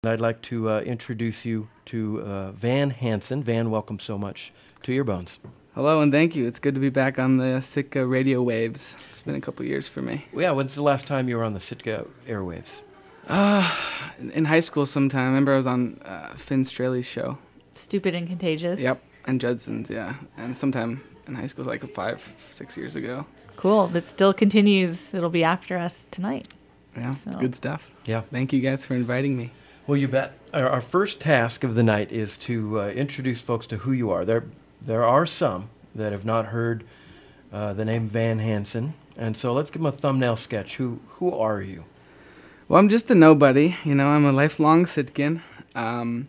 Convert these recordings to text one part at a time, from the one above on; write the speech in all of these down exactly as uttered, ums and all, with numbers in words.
I'd like to uh, introduce you to uh, Van Hansen. Van, welcome so much to Earbones. Hello and thank you. It's good to be back on the Sitka radio waves. It's been a couple years for me. Well, yeah, when's the last time you were on the Sitka airwaves? Uh, in high school sometime. I remember I was on uh, Finn Straley's show. Stupid and Contagious. Yep, and Judson's, yeah. And sometime in high school, like five, six years ago. Cool. That still continues. It'll be after us tonight. Yeah, So. it's good stuff. Yeah. Thank you guys for inviting me. Well, you bet. Our, our first task of the night is to uh, introduce folks to who you are. There, there are some that have not heard uh, the name Van Hansen, and so let's give them a thumbnail sketch. Who, who are you? Well, I'm just a nobody. You know, I'm a lifelong Sitkin. Um,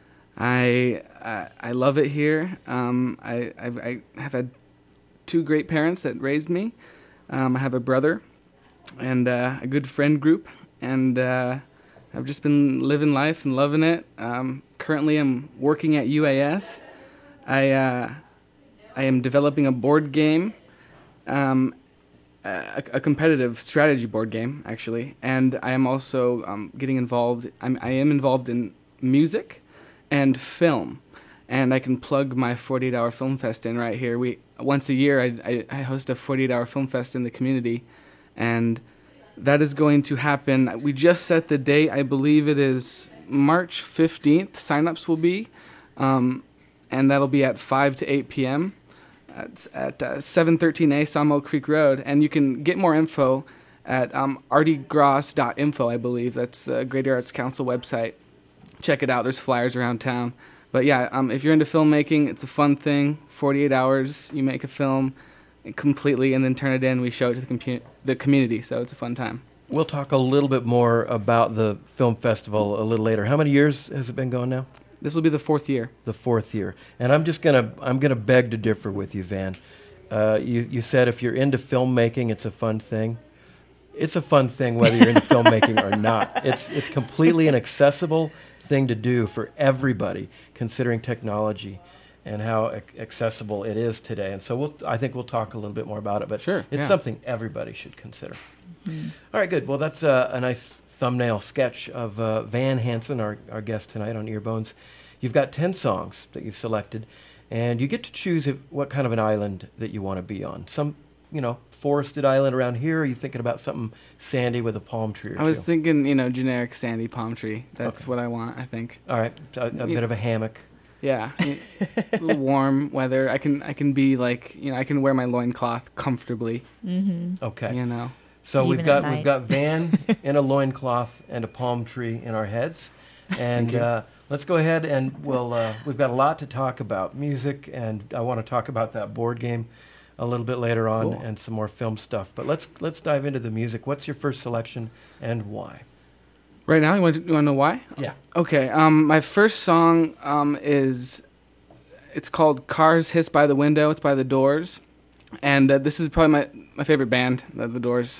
I, I I love it here. Um, I I've, I have had two great parents that raised me. Um, I have a brother and uh, a good friend group, and uh, I've just been living life and loving it. Um, currently, I'm working at U A S. I uh, I am developing a board game. Um, A, a competitive strategy board game, actually, and I am also um, getting involved. I'm, I am involved in music and film, and I can plug my forty-eight hour Film Fest in right here. We once a year I, I, I host a forty-eight hour Film Fest in the community, and that is going to happen. We just set the date. I believe it is March fifteenth. Signups will be, um, and that'll be at five to eight p.m. It's at uh, seven thirteen A Sawmill Creek Road, and you can get more info at um, artie gross dot info, I believe. That's the Great Arts Council website. Check it out. There's flyers around town. But yeah, um, if you're into filmmaking, it's a fun thing. forty-eight hours, you make a film completely and then turn it in. We show it to the, compu- the community, so it's a fun time. We'll talk a little bit more about the film festival a little later. How many years has it been going now? This will be the fourth year. The fourth year. And I'm just gonna I'm gonna beg to differ with you, Van. Uh, you you said if you're into filmmaking, it's a fun thing. It's a fun thing whether you're into filmmaking or not. It's it's completely an accessible thing to do for everybody, considering technology and how ac- accessible it is today. And so we'll I think we'll talk a little bit more about it. But Sure, it's yeah. something everybody should consider. Mm. All right, good. Well, that's uh, a nice thumbnail sketch of uh, Van Hansen, our, our guest tonight on Earbones. You've got ten songs that you've selected, and you get to choose if, what kind of an island that you want to be on. Some, you know, forested island around here, or are you thinking about something sandy with a palm tree or I was two? thinking, you know, generic sandy palm tree. That's Okay. what I want, I think. All right, a, a You- bit of a hammock. Yeah, a little warm weather. I can I can be like, you know, I can wear my loincloth comfortably, Mm-hmm. Okay. you know. So Even we've at got night. we've got Van in a loincloth and a palm tree in our heads, and Thank you. uh, let's go ahead and we'll uh, we've got a lot to talk about music, and I want to talk about that board game a little bit later on Cool. and some more film stuff. But let's let's dive into the music. What's your first selection and why? Right now, you want to, you want to know why? Yeah. Okay, um, my first song um, is, it's called Cars Hiss by the Window. It's by The Doors. And uh, this is probably my, my favorite band, uh, The Doors.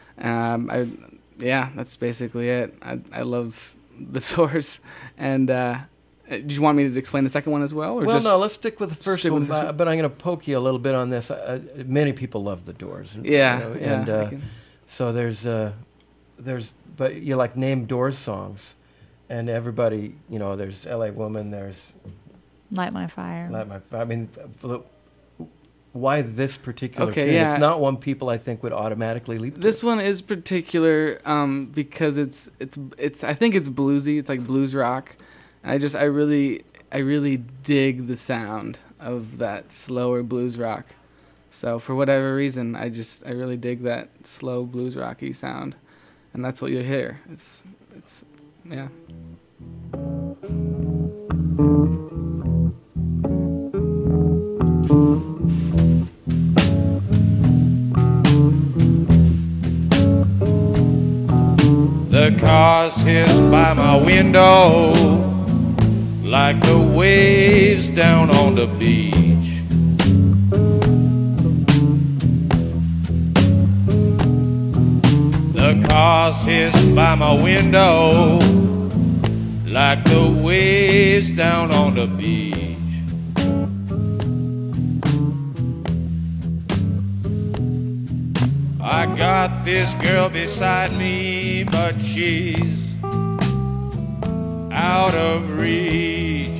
Um, I, yeah, that's basically it. I, I love The Doors. And uh, did you want me to explain the second one as well? Or Well, just, no, let's stick with the first stick one, with the first but, but I'm going to poke you a little bit on this. Uh, many people love The Doors. and- Yeah, you know, yeah. And I uh, can- so there's uh, there's but you like name Doors songs, and everybody, you know, there's L A Woman, there's Light My Fire. Light My Fire. I mean, uh, why this particular Okay, tune? yeah. It's not one people I think would automatically leap to. This one is particular um, because it's it's it's I think it's bluesy. It's like blues rock. I just I really I really dig the sound of that slower blues rock. So for whatever reason, I just I really dig that slow blues rocky sound, and that's what you'll hear. It's it's yeah. The cars hiss by my window like the waves down on the beach. The cars hiss by my window like the waves down on the beach. I got this girl beside me, but she's out of reach.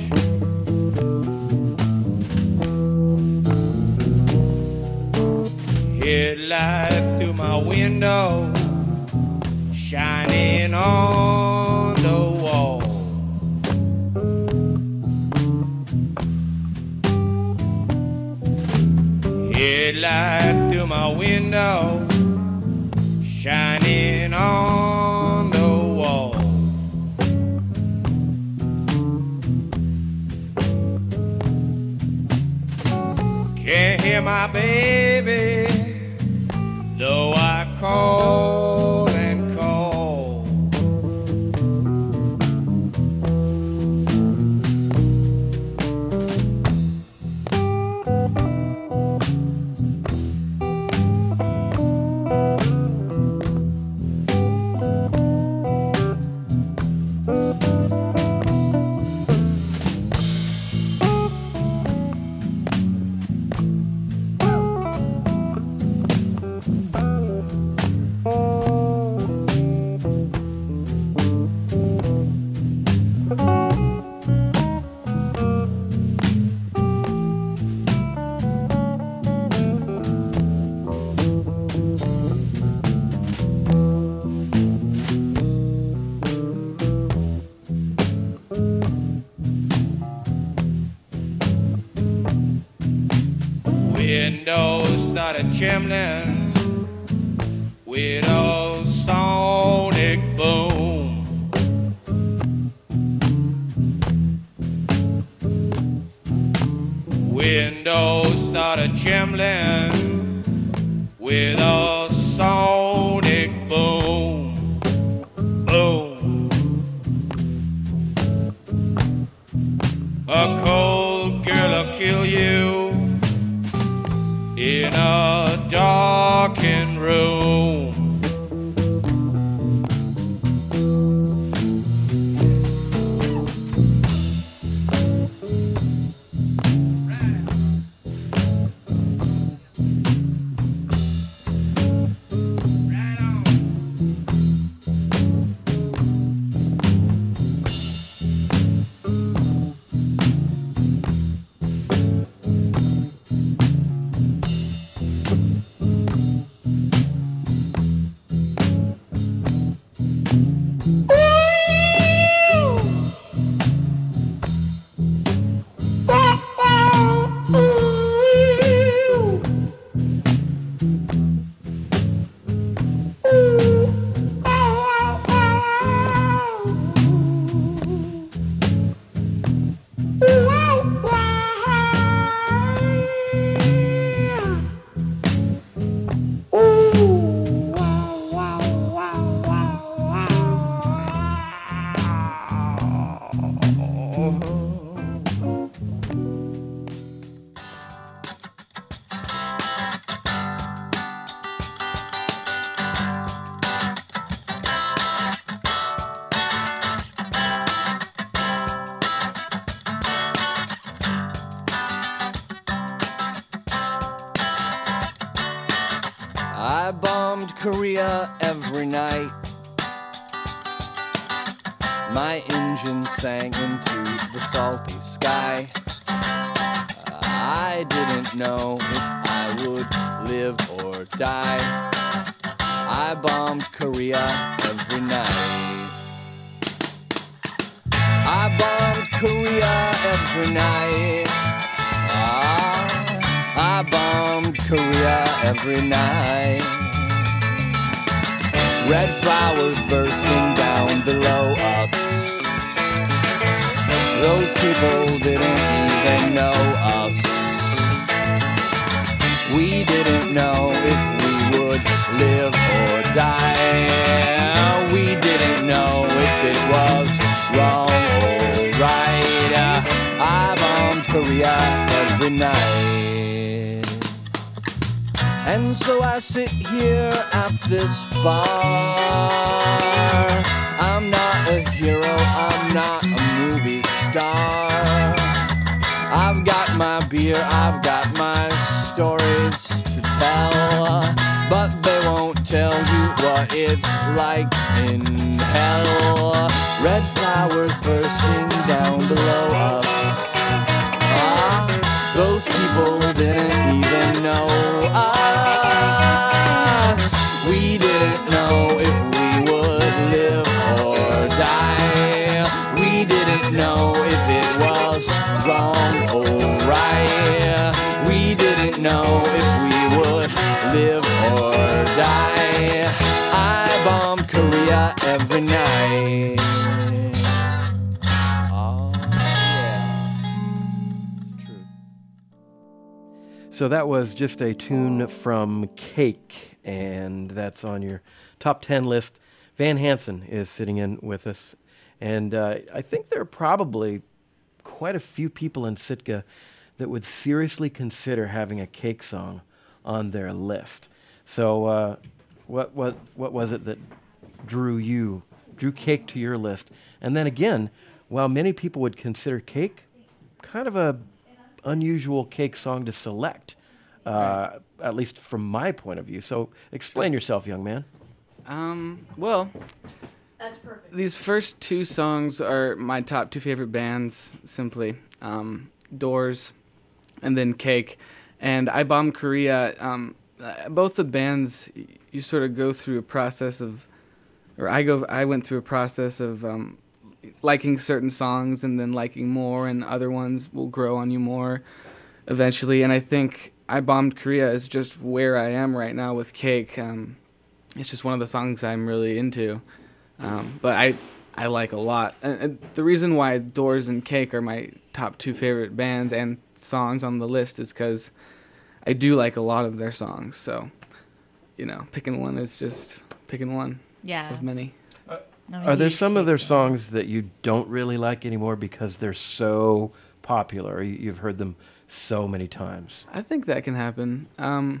Headlight through my window, shining on the wall. Headlight through my window, shining on the wall. Can't hear my baby, though I call and call. Windows started trembling with a sonic boom. Windows started trembling with a sonic boom. Boom. A cold girl'll kill you in a darkened room. I bombed Korea every night. My engine sang into the salty sky. I didn't know if I would live or die. I bombed Korea every night. I bombed Korea every night. Ah, I bombed Korea every night. Red flowers bursting down below us. Those people didn't even know us. We didn't know if we would live or die. We didn't know if it was wrong or right. I bombed Korea every night. And so I sit here at this bar. I'm not a hero, I'm not a movie star. I've got my beer, I've got my stories to tell, but they won't tell you what it's like in hell. Red flowers bursting down below us. Ah, those people didn't even know us. We didn't know if we would live or die. We didn't know if it was wrong or right. We didn't know if we would live or die. I bombed Korea every night. Oh, yeah. It's true. So that was just a tune from Cake, and that's on your top ten list. Van Hansen is sitting in with us, and uh, I think there are probably quite a few people in Sitka that would seriously consider having a Cake song on their list. So uh, what what what was it that drew you, drew Cake to your list? And then again, while many people would consider Cake kind of a unusual Cake song to select, uh, at least from my point of view. So explain yourself, young man. Um, well, That's perfect. these first two songs are my top two favorite bands, simply. Um, Doors and then Cake. And I Bombed Korea. Um, uh, both the bands, y- you sort of go through a process of, or I go, I went through a process of um, liking certain songs and then liking more, and other ones will grow on you more eventually. And I think I Bombed Korea is just where I am right now with Cake. Um, it's just one of the songs I'm really into. Um, but I I like a lot. And, and the reason why Doors and Cake are my top two favorite bands and songs on the list is because I do like a lot of their songs. So, you know, picking one is just picking one Yeah. of many. I'm a Are there huge some of Cake their fan. songs that you don't really like anymore because they're so popular? Or you- you've heard them so many times. I think that can happen. Um,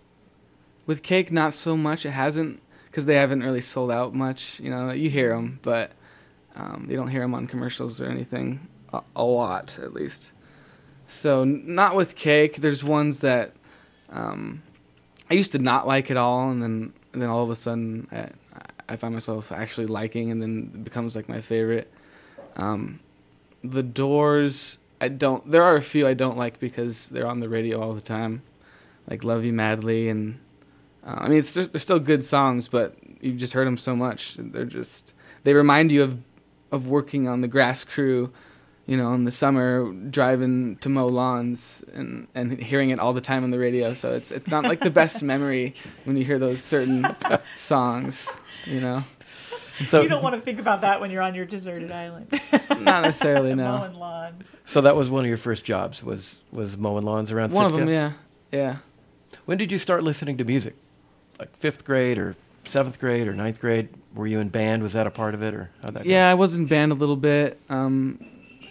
with Cake, not so much. It hasn't, because they haven't really sold out much. You know, you hear them, but um, you don't hear them on commercials or anything a, a lot, at least. So n- not with Cake. There's ones that um, I used to not like at all, and then and then all of a sudden I, I find myself actually liking, and then it becomes like my favorite. Um, the Doors, I don't. There are a few I don't like because they're on the radio all the time, like "Love You Madly," and uh, I mean, it's they're, they're still good songs, but you've just heard them so much. They're just they remind you of of working on the grass crew, you know, in the summer, driving to mow lawns and, and hearing it all the time on the radio. So it's it's not like the best memory when you hear those certain songs, you know. So, You don't want to think about that when you're on your deserted island. Not necessarily, no. Mowing lawns. so that was one of your first jobs, was was mowing lawns around One of Sitka? them, yeah, yeah. When did you start listening to music? Like fifth grade or seventh grade or ninth grade? Were you in band? Was that a part of it, or how'd that go? Yeah, I was in band a little bit. Um,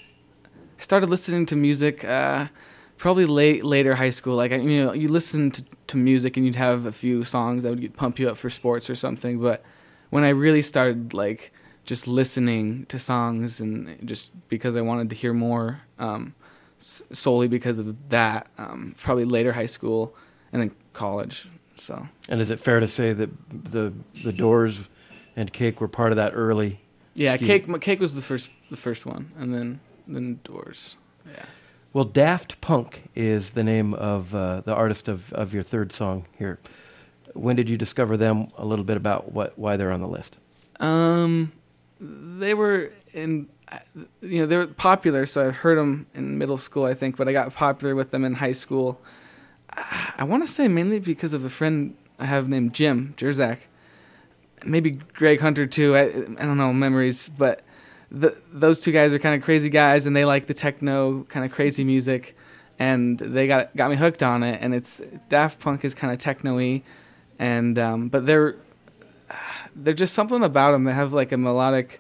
I started listening to music uh, probably late later high school. Like I, you know, you listen to, to music and you'd have a few songs that would get, pump you up for sports or something. But when I really started like just listening to songs and just because I wanted to hear more, um, s- solely because of that, um, probably later high school and then college. So And is it fair to say that the the Doors and Cake were part of that early? yeah, scheme? Cake Cake was the first the first one, and then then Doors. Yeah. Well, Daft Punk is the name of uh, the artist of, of your third song here. When did you discover them? A little bit about what why they're on the list. Um, they were in, you know, they were popular, so I heard them in middle school, I think, but I got popular with them in high school. I, I want to say mainly because of a friend I have named Jim Jerzak. Maybe Greg Hunter too. I, I don't know, memories, but the, those two guys are kind of crazy guys, and they like the techno kind of crazy music, and they got got me hooked on it. And it's, it's Daft Punk is kind of techno-y, and um, but they're they're just something about them. They have like a melodic.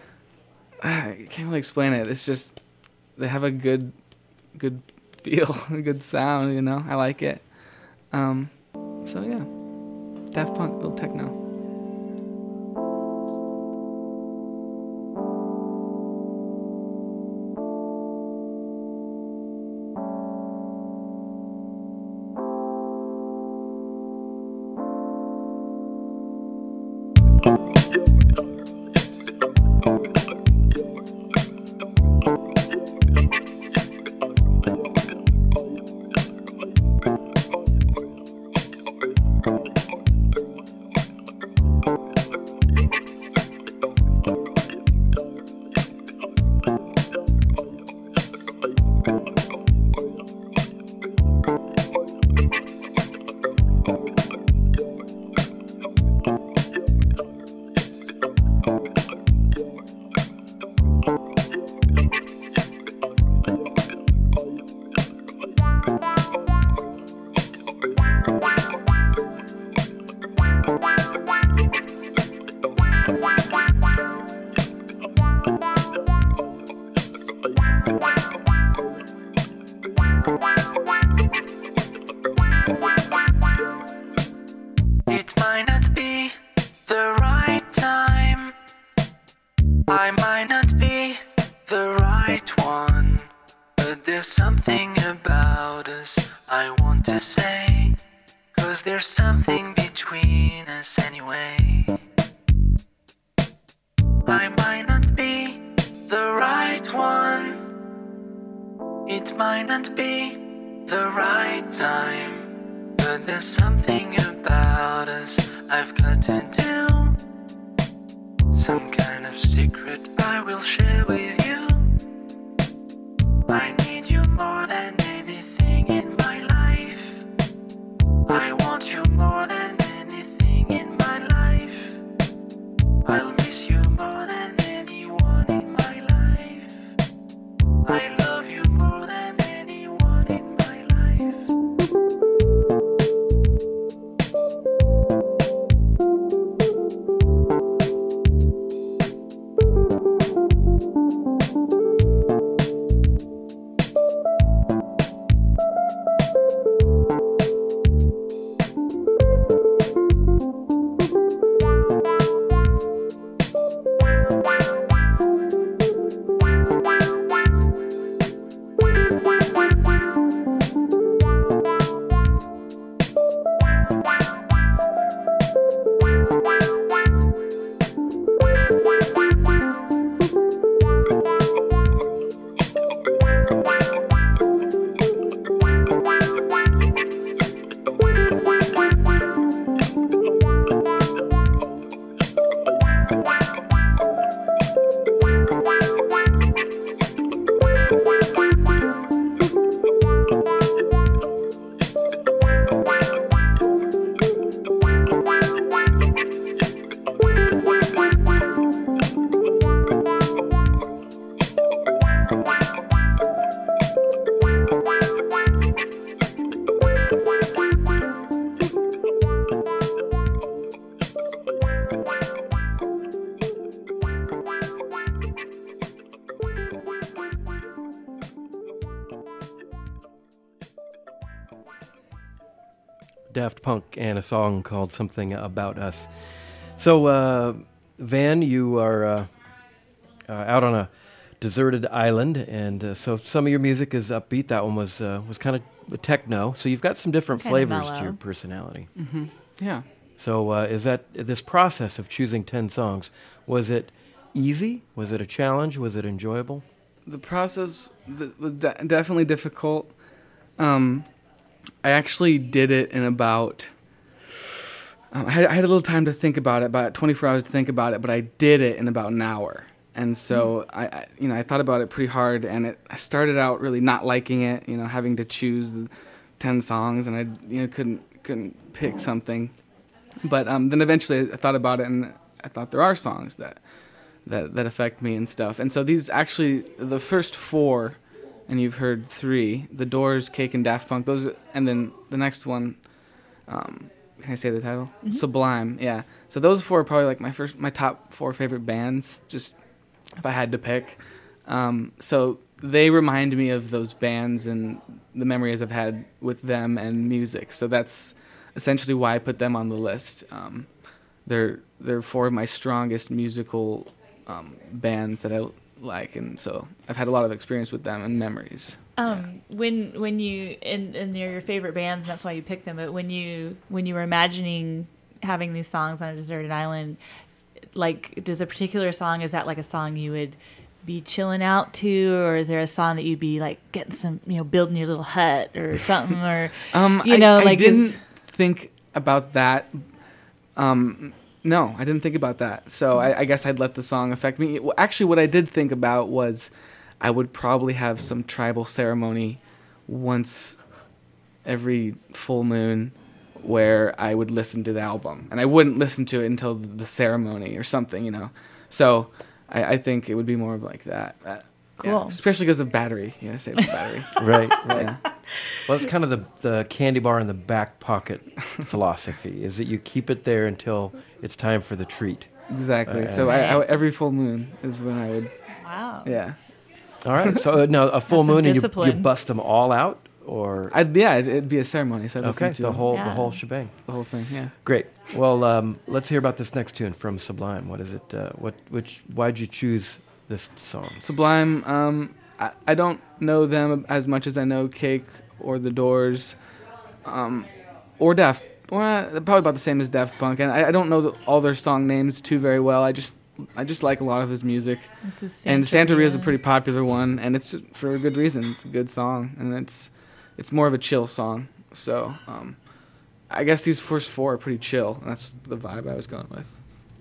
I can't really explain it. It's just they have a good, good feel, a good sound. You know, I like it. Um, so yeah, Daft Punk, little techno. the right one, but there's something about us I want to say, 'cause there's something between us anyway. I might not be the right one, it might not be the right time, but there's something about us I've got to do, some kind of secret I will share with you. I need you more than anything in my life, I want you more than anything in my life, I'll miss you more than anyone in my life, I love you more than anyone in my life. Daft Punk and a song called Something About Us. So, uh, Van, you are uh, uh, out on a deserted island, and uh, so some of your music is upbeat. That one was uh, was kind of techno. So you've got some different Kinda flavors mellow. to your personality. Mm-hmm. Yeah. So uh, is that this process of choosing ten songs, was it easy? Was it a challenge? Was it enjoyable? The process th- was de- definitely difficult. Um, I actually did it in about. Um, I, had, I had a little time to think about it, about twenty-four hours to think about it, but I did it in about an hour. And so I, I, you know, I thought about it pretty hard, and it, I started out really not liking it, you know, having to choose the ten songs, and I, you know, couldn't couldn't pick something. But um, then eventually I thought about it, and I thought there are songs that that that affect me and stuff. And so these actually, the first four, and you've heard three, The Doors, Cake, and Daft Punk. Those, and then the next one, um, can I say the title? Mm-hmm. Sublime. Yeah. So those four are probably like my first, my top four favorite bands. Just if I had to pick. Um, so they remind me of those bands and the memories I've had with them and music. So that's essentially why I put them on the list. Um, they're they're four of my strongest musical um, bands that I like, and so I've had a lot of experience with them and memories. Um, when when you and, and they're your favorite bands, and that's why you picked them. But when you when you were imagining having these songs on a deserted island, like, does a particular song, is that like a song you would be chilling out to, or is there a song that you'd be like getting some, you know, building your little hut or something, or um, you know, I, like I didn't is, think about that. Um, no, I didn't think about that. So I, I guess I'd let the song affect me. Well, actually, what I did think about was I would probably have some tribal ceremony once every full moon where I would listen to the album, and I wouldn't listen to it until the ceremony or something, you know. So I, I think it would be more of like that. Uh, Cool. yeah, especially because of battery. You know, save the battery. Right, right. Yeah. Well, it's kind of the, the candy bar in the back pocket philosophy, is that you keep it there until it's time for the treat. Exactly. Uh, so I, I, every full moon is when I would, wow. yeah. All right. So uh, now a full That's some moon, and you, you discipline. bust them all out, or I'd, yeah, it'd, it'd be a ceremony. So I'd listen okay, to the whole Yeah. the whole shebang. the whole thing, yeah. Great. Well, um, let's hear about this next tune from Sublime. What is it? Uh, what which? Why'd you choose this song? Sublime, um, I, I don't know them as much as I know Cake or The Doors, um, or Daft. Well, uh, probably about the same as Daft Punk, and I, I don't know the, all their song names too very well. I just I just like a lot of his music. This is And Santeria is a Santeria. pretty popular one, and it's for a good reason. It's a good song, and it's it's more of a chill song. So um, I guess these first four are pretty chill, and that's the vibe I was going with.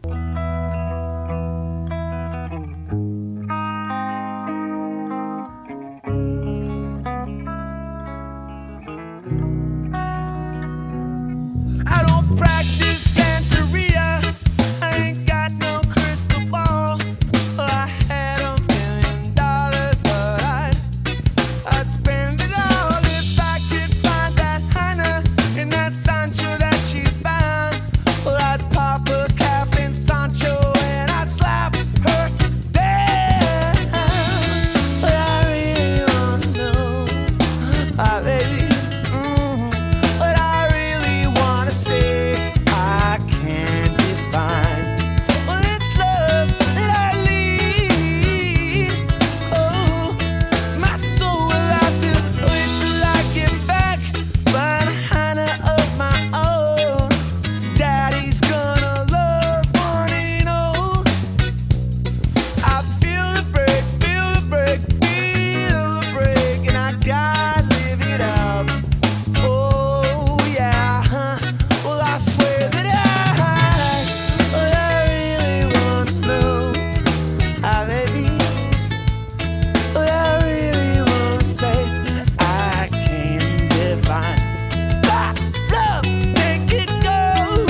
I don't practice Santeria. I ain't got no crystal ball. Well, I had a million dollars, but I'd, I'd spend it all if I could find that Hannah in that Sancho that she's found. Well, I'd pop a cap in Sancho and I'd slap her down. But I really wanna know, ah, baby. But I really wanna say I can't define. Well, it's love that I lead. Oh, my soul will have to wait till I get back. Find a Hannah of my own. Daddy's gonna love one and all. I feel the break, feel the break, feel the break, and I gotta live it up. Oh yeah, huh? Well I swear that I, well I really wanna know, ah baby, well I really wanna say I can't define. But love, make it go.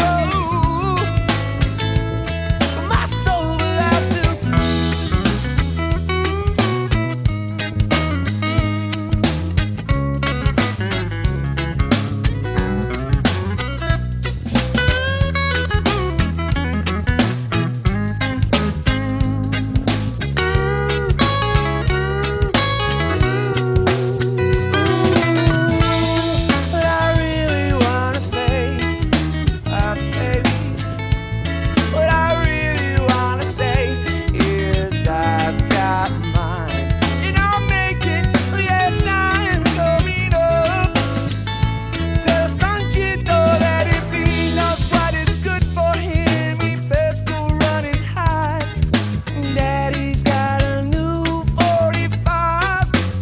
My soul will have to. But I really wanna say, ah baby, what I really wanna say is I've got mine, and I'll make it. Yes, I'm coming up. Tell Sanchito that if he knows what is good for him, he best go run and hide. Daddy's got a new forty-five.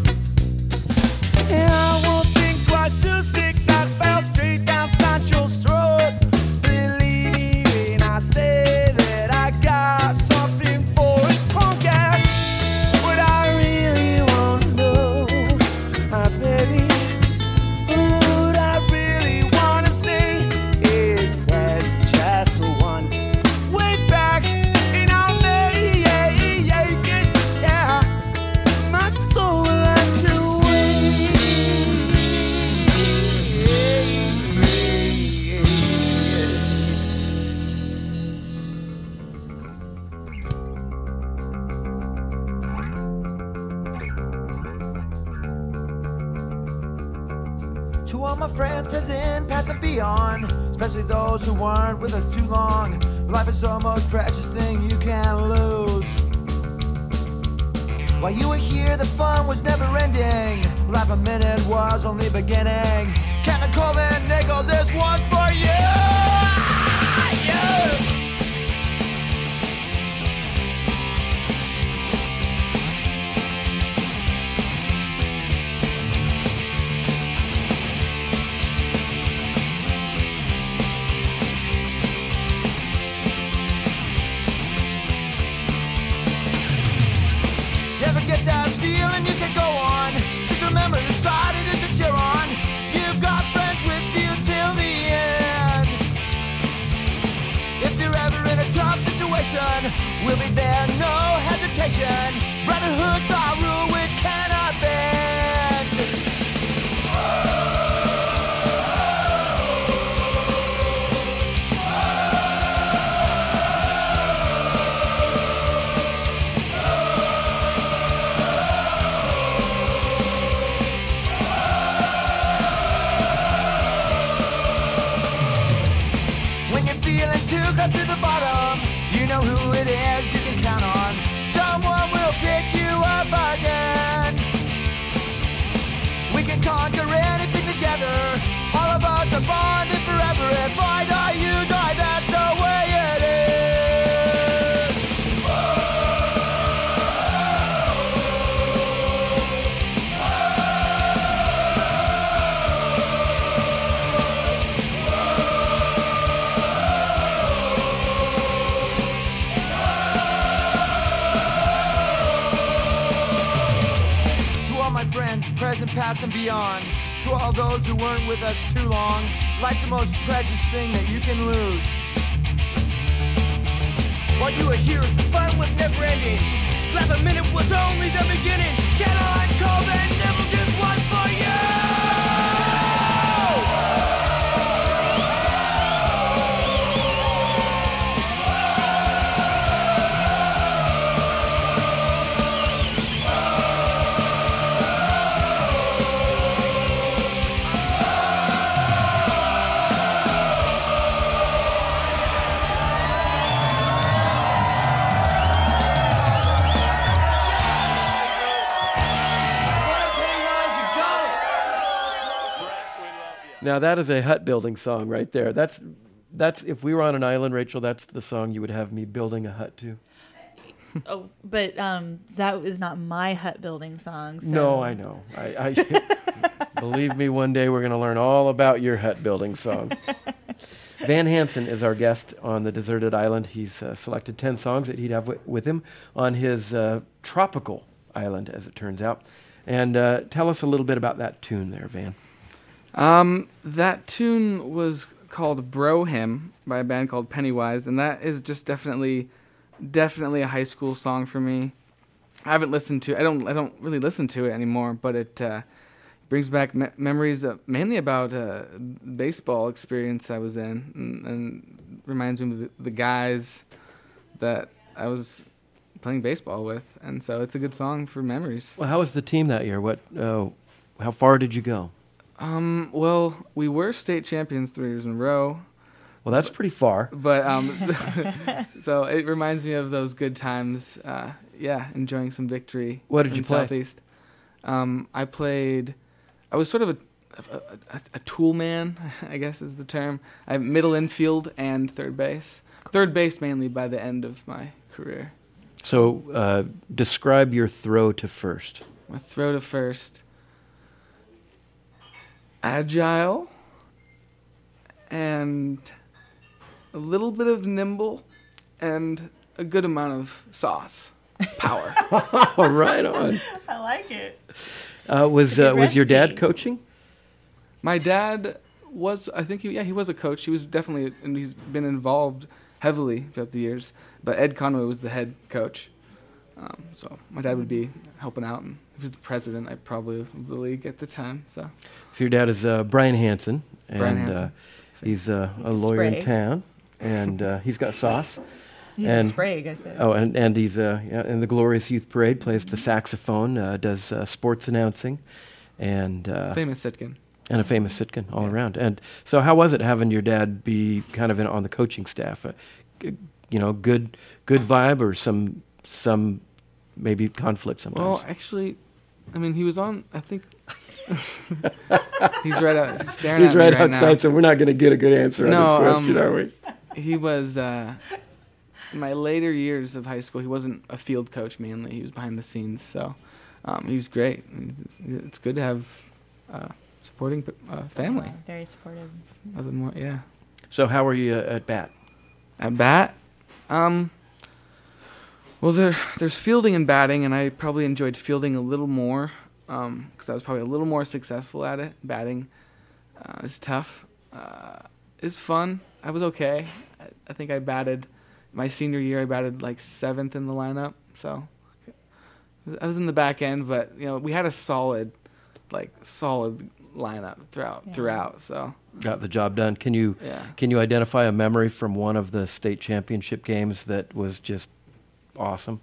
And I won't think twice to stick that bell straight down Sancho's throat. Believe me when I say that I got something for his punk ass. What I really wanna know, ah baby, what I really wanna say is there's just one way back, and I'll make it, yeah. My soul will have to To all my friends, present, past and beyond, especially those who weren't with us too long. Life is the most precious thing you can lose. While you were here, the fun was never ending. Life a minute was only beginning. Captain Coleman Nichols, this one's for you. Yeah. You ever get that feeling you can go on? Just remember the side it is that you're on. You've got friends with you till the end. If you're ever in a tough situation, we'll be there, no hesitation. Brotherhood's our rule, we cannot bend. When you're feeling too good to the bottom, you know who it is you can count on. Someone will my friends, present, past, and beyond. To all those who weren't with us too long, life's the most precious thing that you can lose. While you were here, fun was never ending. Last minute was only the beginning. Caroline Coleman never gives one for you. Now that is a hut building song right there. That's that's if we were on an island, Rachel, that's the song you would have me building a hut to. Oh, but um, that is not my hut building song. So. No, I know. I, I believe me, one day we're going to learn all about your hut building song. Van Hansen is our guest on the deserted island. He's uh, selected ten songs that he'd have w- with him on his uh, tropical island, as it turns out. And uh, tell us a little bit about that tune there, Van. Um, that tune was called Bro Hymn by a band called Pennywise, and that is just definitely, definitely a high school song for me. I haven't listened to I don't I don't really listen to it anymore, but it uh, brings back me- memories of, mainly about a baseball experience I was in, and, and reminds me of the, the guys that I was playing baseball with, and so it's a good song for memories. Well, how was the team that year? What? Uh, how far did you go? Um, well, we were state champions three years in a row. Well, that's pretty far. But um, so it reminds me of those good times. Uh, yeah, enjoying some victory. What did in you play? Southeast. Um, I played. I was sort of a, a, a, a tool man, I guess is the term. I have middle infield and third base. Third base mainly by the end of my career. So uh, describe your throw to first. My throw to first. Agile and a little bit of nimble and a good amount of sauce, power. Oh, right on. I like it. Uh, was uh, was your dad coaching? My dad was, I think, he, yeah, he was a coach. He was definitely, and he's been involved heavily throughout the years. But Ed Conway was the head coach. Um, so my dad would be helping out, and he was the president, I probably, of the league at the time. So, so your dad is uh, Brian Hansen, and Brian Hansen. Uh, he's uh, a He's lawyer in Sprague. town, and uh, he's got sauce. He's And- a Sprague, I said. Oh, and, and he's uh, yeah, in the Glorious Youth Parade, plays the saxophone, uh, does uh, sports announcing, and uh, famous Sitkin. and a famous sitcom all around. And so, how was it having your dad be kind of in, on the coaching staff? Uh, g- you know, good good vibe, or some some maybe conflict sometimes. Well, actually, I mean, he was on, I think, he's right out, staring he's at me right, right outside, now. so we're not going to get a good answer No, on this question, um, are we? He was, uh, in my later years of high school, he wasn't a field coach mainly. He was behind the scenes, so um, he's great. He's- It's good to have uh, supporting uh, family. Yeah, very supportive. Nothing more, yeah. So, how were you uh, at bat? At bat, um, well, there, there's fielding and batting, and I probably enjoyed fielding a little more because I was probably a little more successful at it. Batting uh, is tough. Uh, it's fun. I was okay. I, I think I batted my senior year. I batted like seventh in the lineup, so I was in the back end. But you know, we had a solid, like solid lineup throughout. Yeah. Throughout, so Got the job done. Can you yeah. can you identify a memory from one of the state championship games that was just awesome?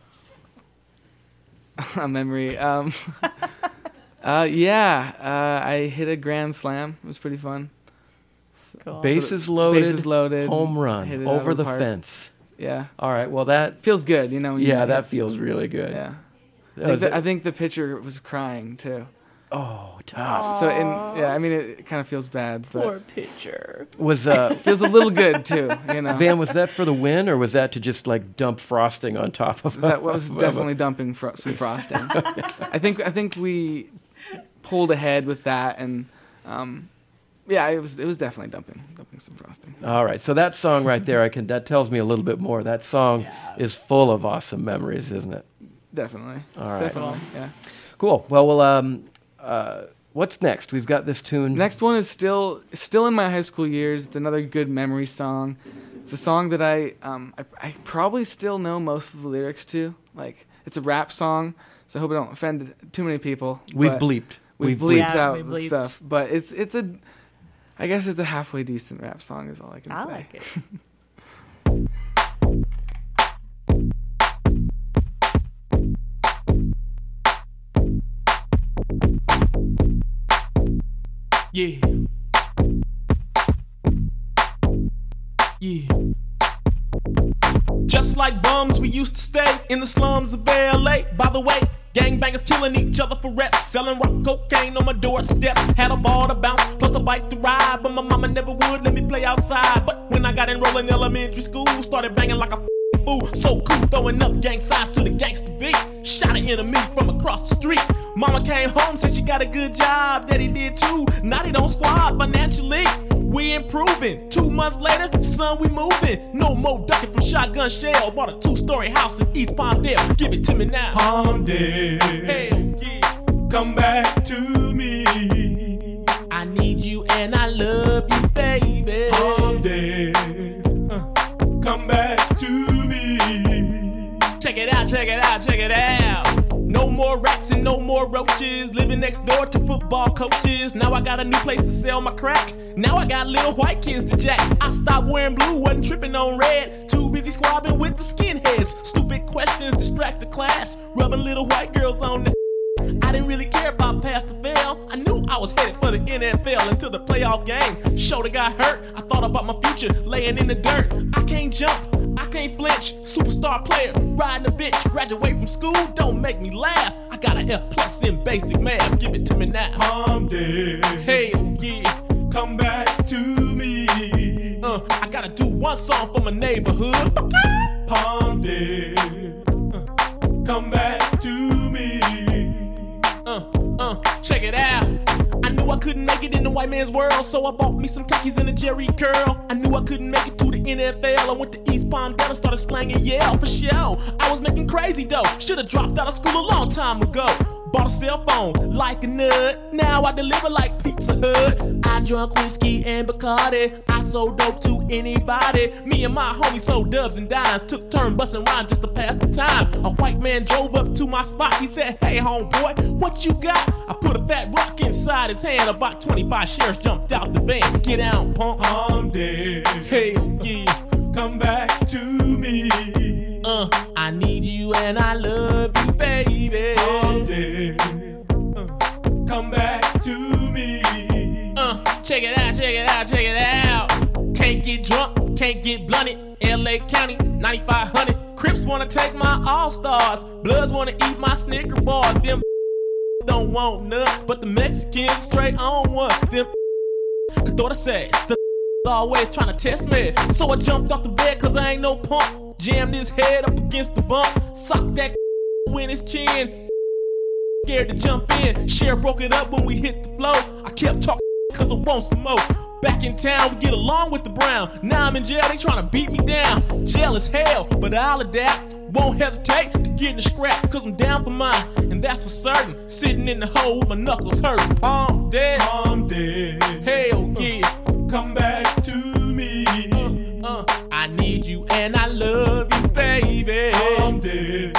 A memory. Um, uh, yeah, uh, I hit a grand slam. It was pretty fun. Cool. Bases loaded, Bases loaded, home run hit it out over of the park. fence. Yeah, All right. Well, that feels good, you know. when you yeah, hit- that feels really good. Yeah, I That think, was- the, I think the pitcher was crying too. oh, tough. So, in, yeah, I mean, it, kind of feels bad, but Poor pitcher. Was uh, feels a little good too. You know, Van, was that for the win, or was that to just like dump frosting on top of? that was of a- definitely dumping fro- some frosting. I think I think we pulled ahead with that, and um, yeah, it was it was definitely dumping dumping some frosting. All right, so that song right there, I can that tells me a little bit more. That song is full of awesome memories, isn't it? Definitely, All right. definitely, yeah. Cool. Well, well, um, uh, what's next? We've got this tune. Next one is still still in my high school years. It's another good memory song. It's a song that I um I, I probably still know most of the lyrics to. Like, it's a rap song, so I hope I don't offend too many people. We've but bleeped. We've, We've bleeped bleeped. out Yeah, we the bleeped. stuff, but it's it's a I guess it's a halfway decent rap song is all I can I say. like it. Yeah. Yeah. Just like bums, we used to stay in the slums of L A. By the way, gangbangers killing each other for reps, selling rock cocaine on my doorsteps. Had a ball to bounce, plus a bike to ride, but my mama never would let me play outside. But when I got enrolled in elementary school, started banging like a f***ing fool. So cool, throwing up gang signs to the gangster beat. Shot an enemy from across the street. Mama came home, said she got a good job. Daddy did too. Now they don't squad financially. We improving. Two months later, son, we moving. No more ducking from shotgun shell. Bought a two-story house in East Palmdale. Give it to me now. Palmdale, Hell yeah. come back to me. I need you and I love you, baby. Palmdale, uh, come back to me. Check it out, check it out, check it out. No more rats and no more roaches. Living next door to football coaches. Now I got a new place to sell my crack. Now I got little white kids to jack. I stopped wearing blue, wasn't tripping on red. Too busy squabbing with the skinheads. Stupid questions distract the class. Rubbing little white girls on the I didn't really care if I passed or fail. I knew I was headed for the N F L until the playoff game. Shoulder got hurt. I thought about my future laying in the dirt. I can't jump, I can't flinch. Superstar player, riding a bitch. Graduate from school, don't make me laugh. I got an F plus in basic math. Give it to me now. Palmdale, Hell yeah. come back to me. Uh, I gotta do one song for my neighborhood. Palmdale, uh, come back to me. Uh, uh, check it out. I knew I couldn't make it in the white man's world, so I bought me some khakis and a Jerry curl. I knew I couldn't make it to the N F L. I went to East Palmdale and started slanging Yale for show. I was making crazy dough. Should've dropped out of school a long time ago. Bought a cell phone like a nut. Now I deliver like Pizza Hut. I drunk whiskey and Bacardi. I sold dope to anybody. Me and my homies sold dubs and dimes. Took turn busting rhymes just to pass the time. A white man drove up to my spot. He said, hey homeboy, what you got? I put a fat rock inside his hand. About twenty-five sheriffs jumped out the van. Get out, punk. Palmdale, Hell yeah. come back to me. Uh, I need you and I love you, baby. Palmdale, uh, come back to me. Uh, check it out, check it out, check it out. Can't get drunk, can't get blunted. L A County, ninety-five hundred. Crips wanna take my All-Stars. Bloods wanna eat my Snicker bars. Them don't want none, but the Mexicans straight on one. Them could throw the sex. The always trying to test me. So I jumped off the bed cause I ain't no punk. Jammed his head up against the bump. Socked that in his chin. Scared to jump in. Sheriff broke it up when we hit the floor. I kept talking cause I want some more. Back in town, we get along with the Brown. Now I'm in jail, they trying to beat me down. Jail is hell, but I'll adapt. Won't hesitate to get in the scrap, cause I'm down for mine, and that's for certain. Sitting in the hole with my knuckles hurt. Palm dead. Palmdale, Hell yeah. come back to me. Uh, I need you and I love you, baby. Palmdale,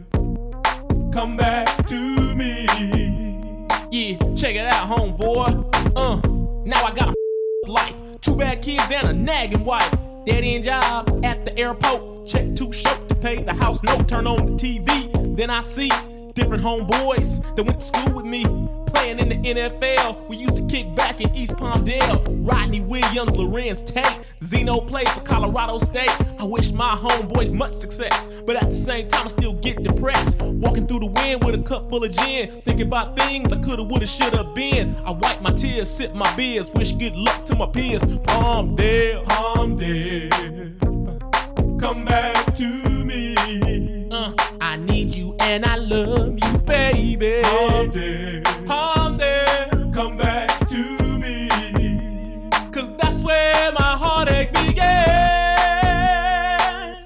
come back to me. Yeah, check it out, homeboy. Uh, now I got a life. Two bad kids and a nagging wife. Dead end job at the airport. Check too short to pay the house note. Turn on the T V. Then I see different homeboys that went to school with me. Playing in the N F L. We used to kick back in East Palmdale. Rodney Williams, Lorenz Tate. Zeno played for Colorado State. I wish my homeboys much success, but at the same time I still get depressed. Walking through the wind with a cup full of gin, thinking about things I coulda, woulda, shoulda been. I wipe my tears, sip my beers, wish good luck to my peers. Palmdale, Palmdale, uh, come back to me. uh, I need you and I love you, baby. Palmdale, Palmdale, come back to me. cause that's where my heartache began.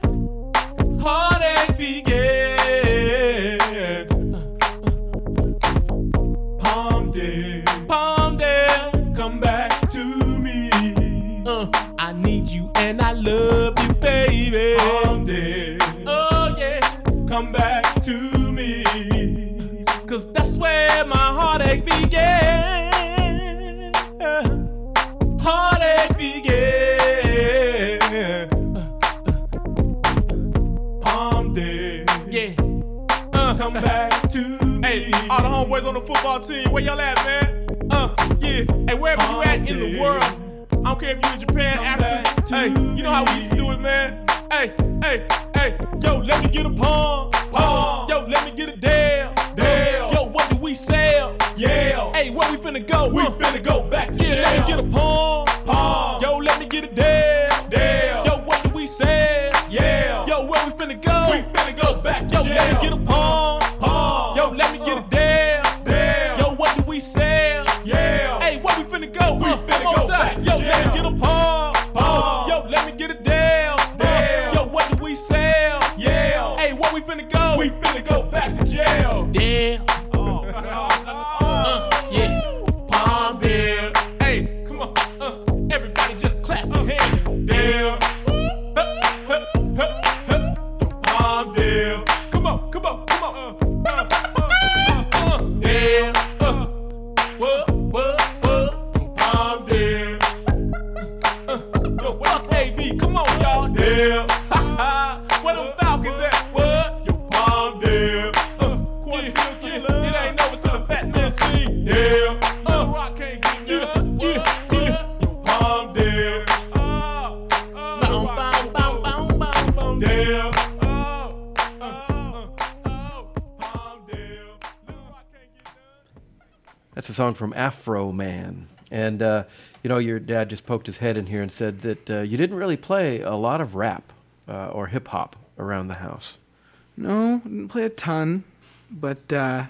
Heartache began. cause that's where my heartache began. Heartache began. Palmdale, Yeah. Uh, come back to me. Hey, all the homeboys on the football team, where y'all at, man? Uh, yeah. Hey, wherever you at in the world, I don't care if you in Japan, Come Africa. back to Hey, you know how we used to do it, man. Hey, hey, hey. Yo, let me get a palm. Palm. Yo, let me get a Dale. Dale. Yo, what do we sell? Yeah, Hey, where we finna go? we Uh, finna go back to yeah, jail. let me get a palm. Palm. Yo, let me get a Dale. Dale. Yo, what do we sell? Yeah, Yo, where we finna go? we finna go back to Yo, jail. let me get a palm. Palm. Yo, let me get a Dale. Dale. Yo, what do we sell? Yeah, Hey, where we finna go? We Uh, finna one more go time. back to Yo, let jail. me get a palm. Palm. Yo, let me get a Dale. Dale. Yo, what do we sell? yeah, Hey, where we finna go? we finna go back to jail. Dale. Uh, yeah. Palmdale. Hey, come on. Uh, everybody just clap your hands. Dale, Palmdale, Come on, come on, come on. Uh, uh, uh, uh, Dale. Uh, what, what, what? Palmdale, Yo, fuck A V. Come on, y'all. Dale, Where them Falcons at? What? yo, Palmdale, Uh, yeah, yeah, it ain't over till the fat man sing. Dale, Uh, Rock can't get yeah, yeah, yeah. yo, Palmdale, Uh, uh, bow, bow, bow, bow, bow, bow. Dale, Oh, uh, uh, oh, Palmdale. Little Rock can't get done. That's a song from Afro Man. And, uh, you know, your dad just poked his head in here and said that uh, you didn't really play a lot of rap uh, or hip hop around the house. No, didn't play a ton, but uh,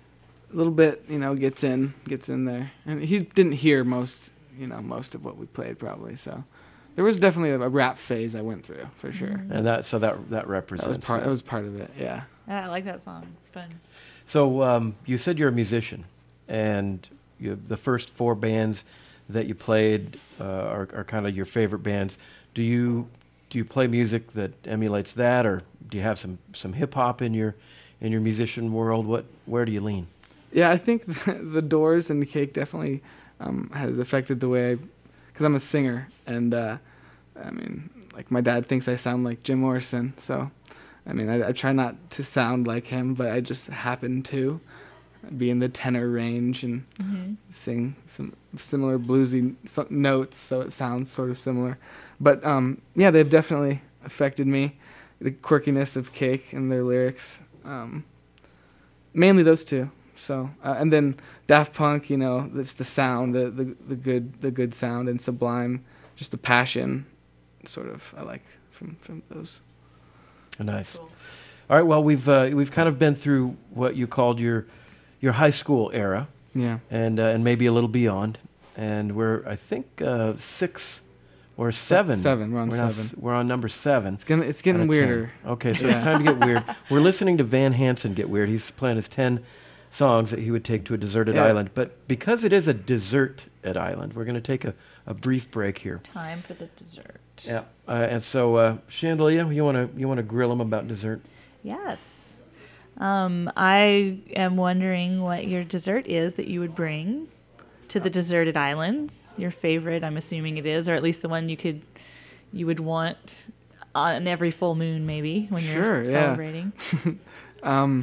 a little bit, you know, gets in, gets in there. And he didn't hear most, you know, most of what we played probably. So there was definitely a, a rap phase I went through for sure. And that so that that That represents was part. that. That was part of it. Yeah. Yeah, I like that song. It's fun. So um, you said you're a musician, and you, the first four bands that you played uh, are, are kind of your favorite bands. Do you do you play music that emulates that, or do you have some, some hip hop in your in your musician world? What where do you lean? Yeah, I think the, the Doors and the Cake definitely um, has affected the way I, because I'm a singer, and uh, I mean, like my dad thinks I sound like Jim Morrison, so I mean, I, I try not to sound like him, but I just happen to be in the tenor range and Mm-hmm. sing some similar bluesy so- notes, so it sounds sort of similar. But um, yeah, they've definitely affected me. The quirkiness of Cake and their lyrics, um, mainly those two. So uh, and then Daft Punk, you know, it's the sound, the, the the good the good sound, and Sublime, just the passion, sort of I like from from those. Nice. All right. Well, we've uh, we've kind of been through what you called your your high school era, Yeah. and uh, and maybe a little beyond. And we're I think uh, six or seven. seven, we're on now seven. s- we're on number seven. It's gonna it's out getting of ten. weirder. Okay, so it's Yeah. time to get weird. We're listening to Van Hansen get weird. He's playing his ten songs that he would take to a deserted Yeah. island. But because it is a desert at island, we're going to take a, a brief break here. Time for the dessert. Yeah. Uh, and so, uh, Chandelier, you want to you want to grill him about dessert? Yes. Um, I am wondering what your dessert is that you would bring to the deserted island. Your favorite, I'm assuming it is, or at least the one you could, you would want on every full moon, maybe when Sure, you're yeah. celebrating. Um,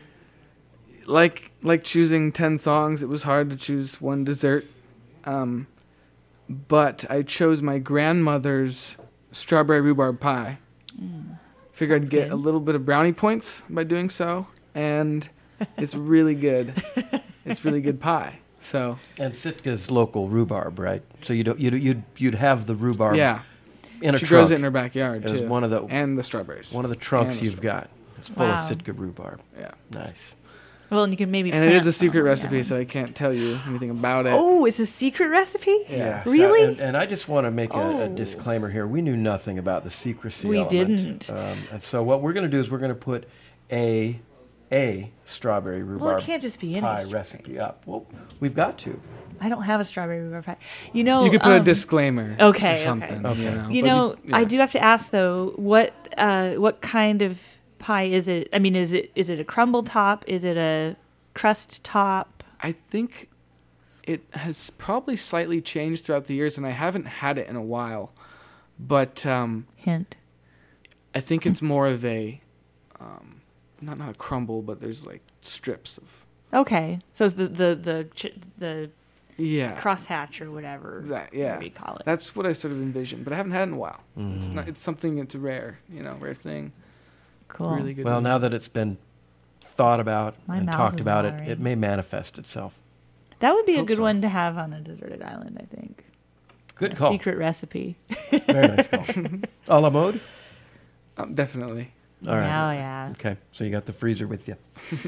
like like choosing ten songs, it was hard to choose one dessert. Um, but I chose my grandmother's strawberry rhubarb pie. Figured I'd sounds get good. a little bit of brownie points by doing so, and it's really good. It's really good pie. So And Sitka's local rhubarb, right? So you'd you'd you'd, you'd have the rhubarb yeah, in a she trunk. grows it in her backyard It was too. one of the and the strawberries. one of the trunks and the you've strawberries. got. It's full of Wow. Sitka rhubarb. Yeah, Nice. Well, and you can maybe. and it is plant a secret some, recipe, yeah. so I can't tell you anything about it. Oh, it's a secret recipe? Yeah. so- Really? and, and I just want to make a, a Oh. disclaimer here. We knew nothing about the secrecy We element. didn't. Um, and so what we're going to do is we're going to put a a strawberry rhubarb Well, it can't just be any pie strawberry. recipe up. Well, we've got to. I don't have a strawberry rhubarb pie. You know, You could put a um, disclaimer. okay, Or something. okay. You know, You but know, yeah. I do have to ask though, what uh, what kind of pie is it? I mean, is it is it a crumble top? Is it a crust top. I think it has probably slightly changed throughout the years, and I haven't had it in a while. But um, Hint. I think it's more of a, um, not not a crumble, but there's like strips of. Okay, so it's the the the ch- the Yeah. crosshatch or whatever. Exactly. Yeah. Whatever you call it. That's what I sort of envisioned, but I haven't had it in a while. It's Mm. not. It's something. It's a rare, you know, rare thing. Cool. Really good. Well, one. now that it's been thought about My and mouth talked is about it, watering. it may manifest itself. That would be a Hope good so. one to have on a deserted island, I think. Good a call. Secret recipe. Very nice call. A la mode? Um, definitely. All right. Oh, yeah. Okay, so you got the freezer with you.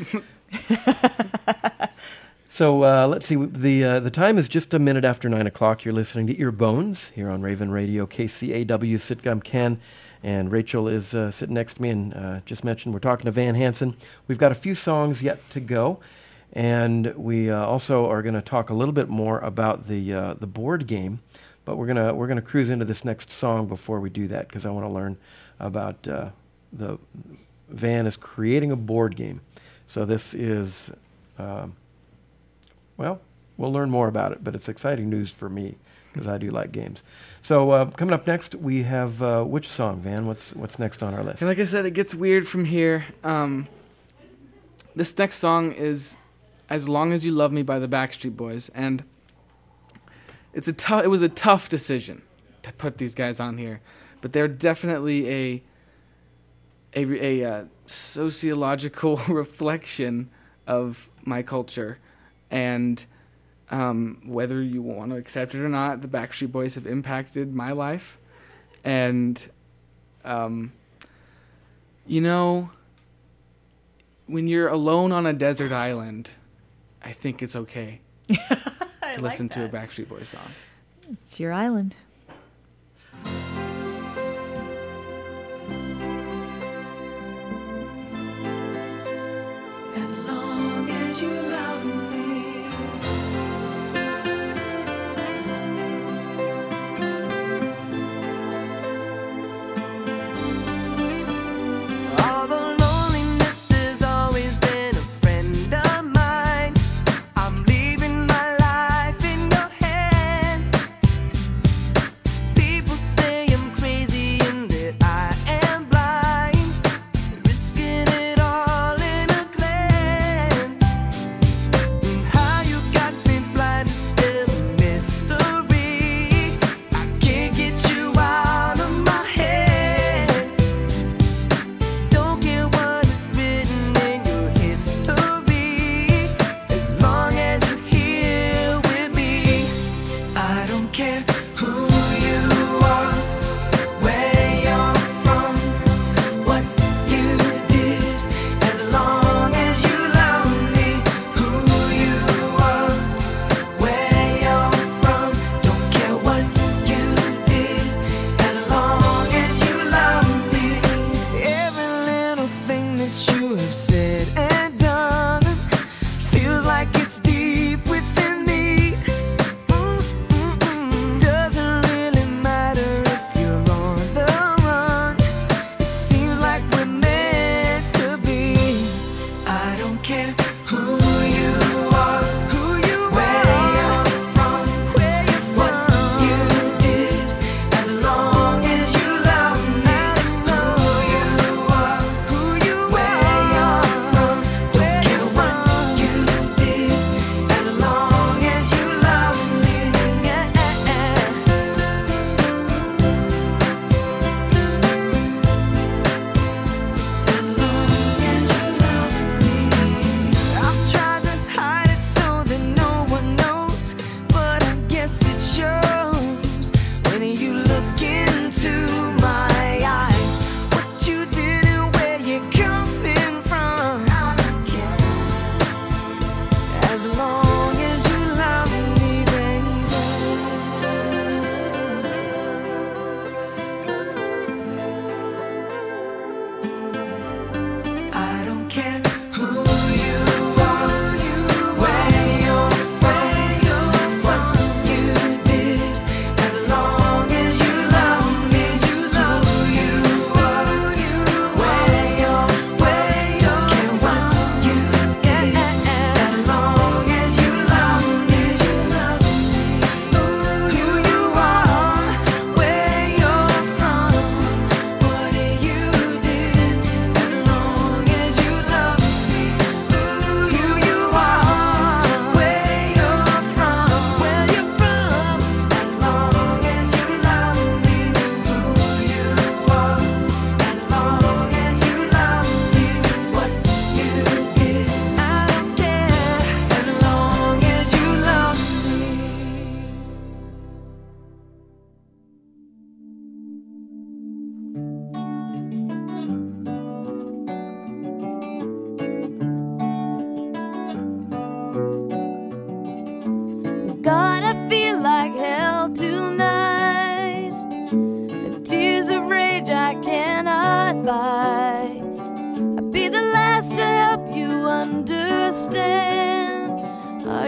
So uh, let's see. The uh, the time is just a minute after nine o'clock. You're listening to Ear Bones here on Raven Radio, K C A W, Sitcom Ken, and Rachel is uh, sitting next to me. And uh, just mentioned we're talking to Van Hansen. We've got a few songs yet to go, and we uh, also are going to talk a little bit more about the uh, the board game. But we're gonna we're gonna cruise into this next song before we do that because I want to learn about uh, the Van is creating a board game. So this is. Um, Well, we'll learn more about it, but it's exciting news for me because I do like games. So uh, coming up next, we have uh, which song, Van? What's what's next on our list? And like I said, it gets weird from here. Um, this next song is "As Long as You Love Me" by the Backstreet Boys, and it's a tough. It was a tough decision to put these guys on here, but they're definitely a a, a uh, sociological reflection of my culture. And um, whether you want to accept it or not, the Backstreet Boys have impacted my life. And, um, you know, when you're alone on a desert island, I think it's okay I to like listen to a that. Backstreet Boys song. It's your island. As long as you love me. Although loneliness has always been a friend of mine, I'm leaving my life in your hands.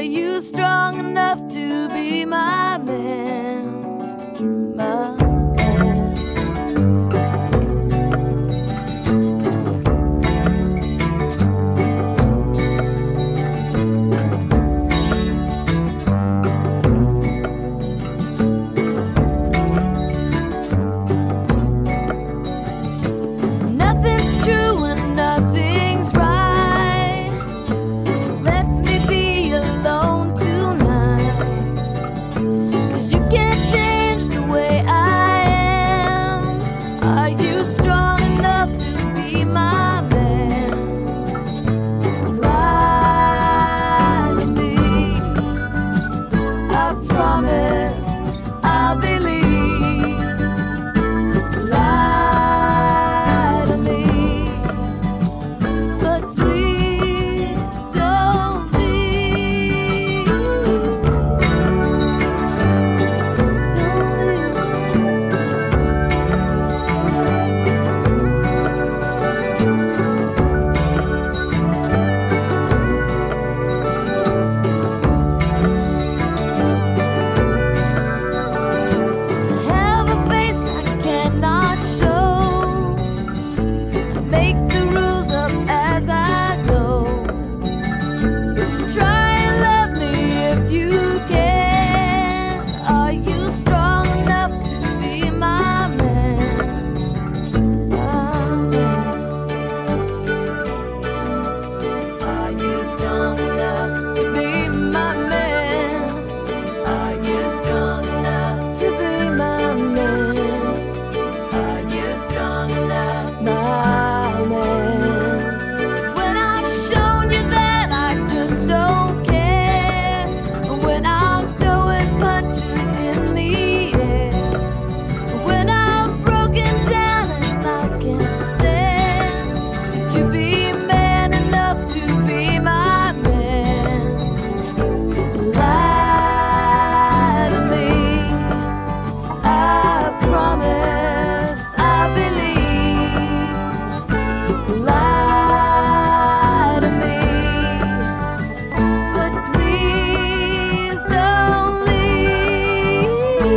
you strong enough to be my man? My nothing's true and nothing's right. So let me be alone tonight. 'Cause you can't change the way I am. Are you strong enough to be my man? Lie to me. I promise I'll believe. Lie to me. But please don't leave. Don't leave. I have a face I cannot show. I make the rules up as I go. Just try and love me if you can. Are you strong enough to be my man? My man. Are you strong enough to be my man? Are you strong enough to be my man? Are you strong enough, my man? When I've shown you that I just don't care. When I'm throwing punches in the air. When I'm broken down and I can't stand. Could you be man enough to be my man? Lie to me. I promise I believe. Lie to me. But please don't leave.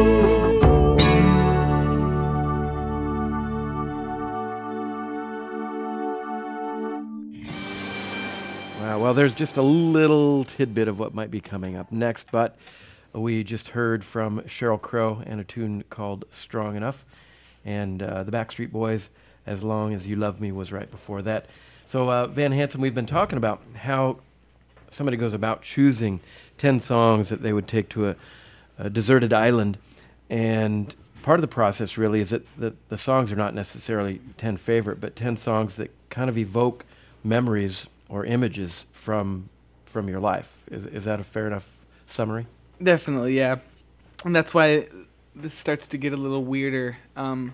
Wow, well, there's just a little tidbit of what might be coming up next, but we just heard from Sheryl Crow and a tune called Strong Enough, and uh, the Backstreet Boys, As Long As You Love Me, was right before that. So, uh, Van Hansen, we've been talking about how somebody goes about choosing ten songs that they would take to a, a deserted island, and part of the process really is that the, the songs are not necessarily ten favorite, but ten songs that kind of evoke memories or images from from your life. Is is that a fair enough summary? Definitely, yeah. And that's why this starts to get a little weirder. Um,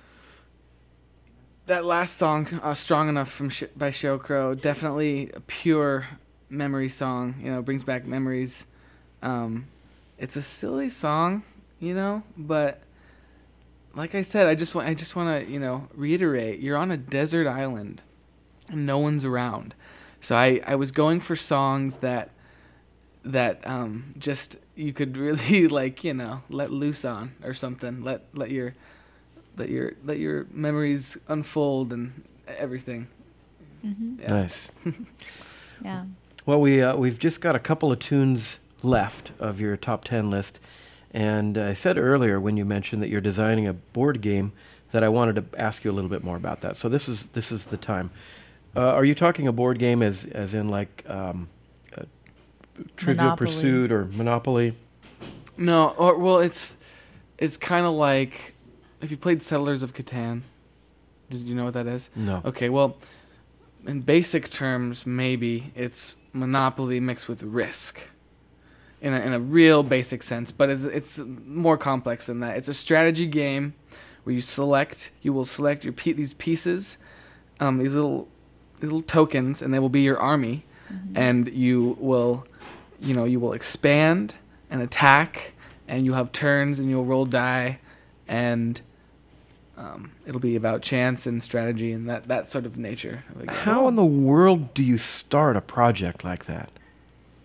that last song, uh, "Strong Enough" from Sh- by Sheryl Crow, definitely a pure memory song. You know, brings back memories. Um, it's a silly song, you know, but like I said, I just want I just want to you know reiterate: you're on a desert island, and no one's around. So I, I was going for songs that that um, just you could really like you know let loose on or something. Let let your let your let your memories unfold and everything. Mm-hmm. Yeah. Nice. Yeah. Well, we uh, we've just got a couple of tunes left of your top ten list, and I said earlier when you mentioned that you're designing a board game that I wanted to ask you a little bit more about that. So this is this is the time. Uh, are you talking a board game as as in like um, uh, Trivial Monopoly. Pursuit or Monopoly? No, or well, it's it's kind of like if you played Settlers of Catan. Did you know what that is? No. Okay, well, in basic terms, maybe it's Monopoly mixed with Risk. In a, in a real basic sense, but it's it's more complex than that. It's a strategy game where you select, you will select your pe- these pieces, um, these little little tokens, and they will be your army, Mm-hmm. and you will, you know, you will expand and attack, and you have turns, and you'll roll die, and um, it'll be about chance and strategy and that, that sort of nature of a game. How in the world do you start a project like that?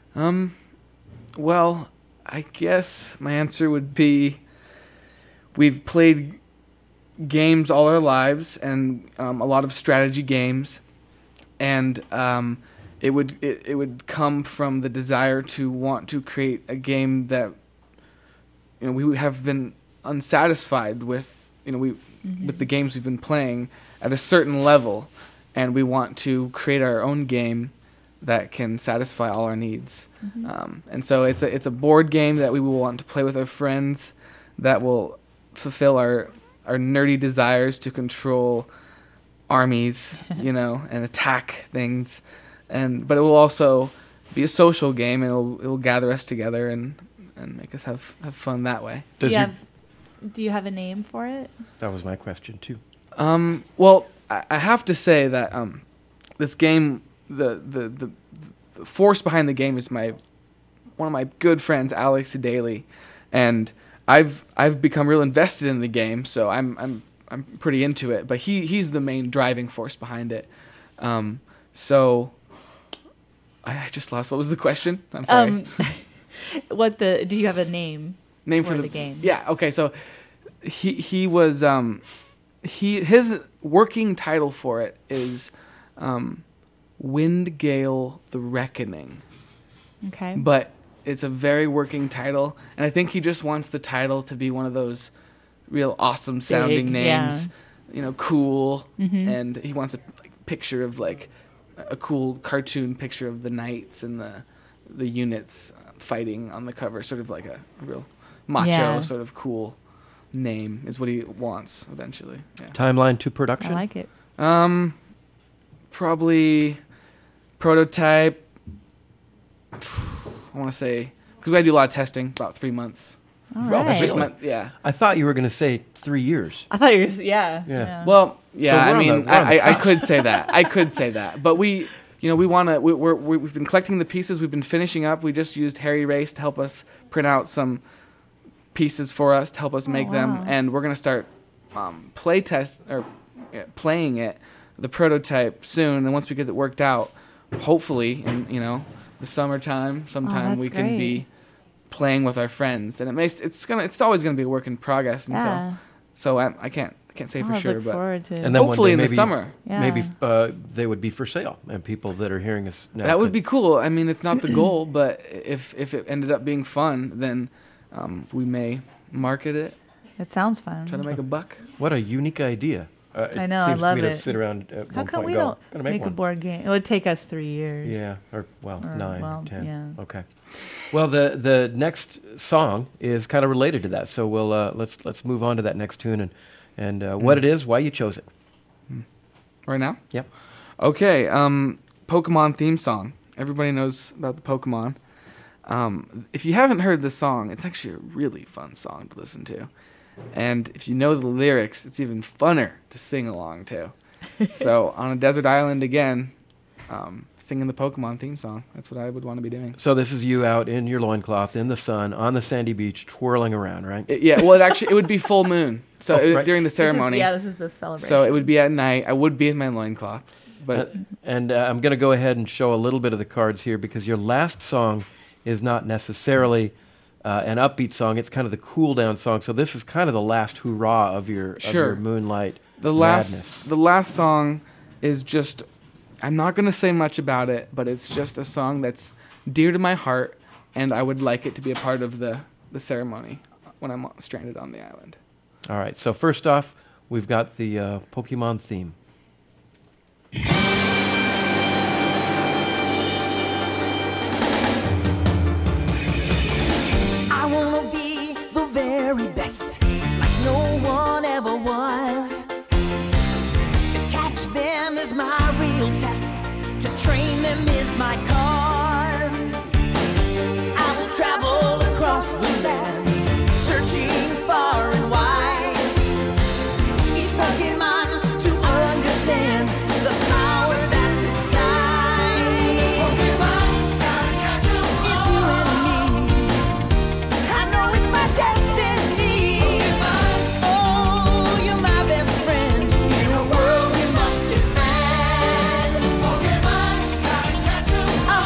Um, well, I guess my answer would be we've played games all our lives, and um, a lot of strategy games, and um, it would it, it would come from the desire to want to create a game that, you know, we have been unsatisfied with, you know, we mm-hmm. with the games we've been playing at a certain level, and we want to create our own game that can satisfy all our needs. Mm-hmm. Um, and so it's a it's a board game that we will want to play with our friends that will fulfill our our nerdy desires to control armies, you know, and attack things. And but it will also be a social game, and it'll it'll gather us together and, and make us have, have fun that way. Do you have do you have a name for it? That was my question too. Um, well, I, I have to say that um, this game, the, the the the force behind the game is my one of my good friends, Alex Daly, and I've I've become real invested in the game, so I'm I'm I'm pretty into it. But he he's the main driving force behind it. Um, so I, I just lost. What was the question? I'm sorry. Um, what the? Do you have a name? Name for, for the, the game? Yeah. Okay. So he he was um he his working title for it is um, Windgale the Reckoning. Okay. But it's a very working title, and I think he just wants the title to be one of those real awesome sounding Big, names, yeah. you know, cool, mm-hmm. and he wants a like, picture of like a cool cartoon picture of the knights and the the units fighting on the cover, sort of like a, a real macho, yeah. sort of cool name is what he wants eventually. Yeah. Timeline to production? I like it. Um, probably prototype. I want to say, because we had to do a lot of testing, about three months. All Well, right. Just meant- yeah. I thought you were going to say three years. I thought you were, yeah. Yeah. Well, yeah, So I we're on mean, the- we're on I, the I, I cusp. could say that. I could say that. But we, you know, we want to, we, we're, we- we've been collecting the pieces. We've been finishing up. We just used Harry Race to help us print out some pieces for us to help us Oh, make wow. them. And we're going to start um, play test, or yeah, playing it, the prototype soon. And once we get it worked out, hopefully, in, you know, the summertime, sometime Oh, that's we can great. be playing with our friends. And it makes, it's gonna, it's always going to be a work in progress until, Yeah. so I, I can't, I can't say Oh, for I sure, look but forward to it. And then one hopefully day in the maybe- summer. Yeah. Maybe uh, they would be for sale, and people that are hearing us now. That would could- be cool. I mean, it's not the goal, but if if it ended up being fun, then um, we may market it, It sounds fun. try to make a buck. What a unique idea. Uh, it I know, I seems love to me it. to sit around at How one come point we and go, don't "Gonna make, make, a one." board game? It would take us three years. Yeah, or well, Or, nine, well, ten. yeah. Okay. Well, the the next song is kind of related to that, so we'll uh, let's let's move on to that next tune and and uh, what it is, why you chose it. Right now? Yep. Okay. Um, Pokemon theme song. Everybody knows about the Pokemon. Um, if you haven't heard the song, it's actually a really fun song to listen to. And if you know the lyrics, it's even funner to sing along to. So on a desert island again, um, singing the Pokemon theme song. That's what I would want to be doing. So this is you out in your loincloth in the sun on the sandy beach twirling around, right? It- yeah, well, it actually, it would be full moon. So Oh, it- right. during the This is- ceremony. yeah, this is the celebration. So it would be at night. I would be in my loincloth. But Uh, and uh, I'm going to go ahead and show a little bit of the cards here because your last song is not necessarily uh, an upbeat song. It's kind of the cool down song. So this is kind of the last hurrah of your, of Sure. your Moonlight the last madness. the last song is just, I'm not going to say much about it, but it's just a song that's dear to my heart, and I would like it to be a part of the, the ceremony when I'm stranded on the island. All right. So first off, we've got the uh, Pokemon theme. I wanna be the very best, like no one ever was. To catch them is my real test, to train them is my cause. I will travel across the land, searching far and wide. Each Pokemon to understand the power that's inside. Pokemon, gotta catch 'em all. It's you and me. I know it's my destiny. Oh, you're my best friend in a world we must defend. Pokemon, gotta catch 'em all.